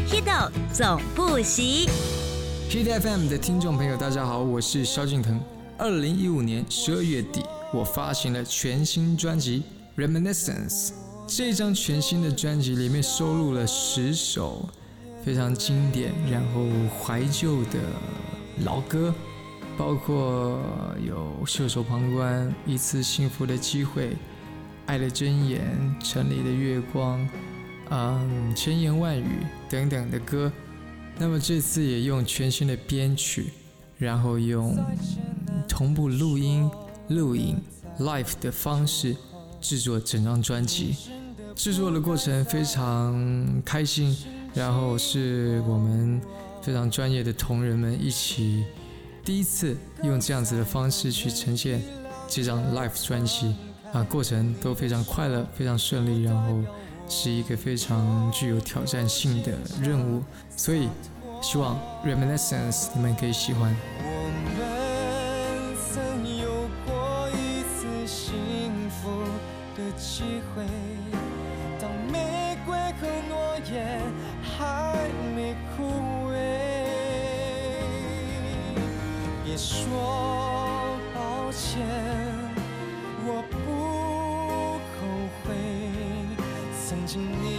Hido 总不息。 Hit FM 的听众朋友，大家好，我是萧敬腾。2015年12月底，我发行了全新专辑《Reminiscence》。这张全新的专辑里面收录了10首非常经典然后怀旧的老歌，包括有《袖手旁观》、《一次幸福的机会》、《爱的箴言》、《城里的月光》、千言万语等等的歌。那么这次也用全新的编曲，然后用同步录音、录影、live 的方式制作整张专辑。制作的过程非常开心，然后是我们非常专业的同仁们一起第一次用这样子的方式去呈现这张 live 专辑过程都非常快乐，非常顺利，然后是一个非常具有挑战性的任务，所以希望 Reminiscence 你们可以喜欢。 我们曾有过一次幸福的机会，当玫瑰和诺言还没枯萎，别说抱歉，我不后悔，曾经你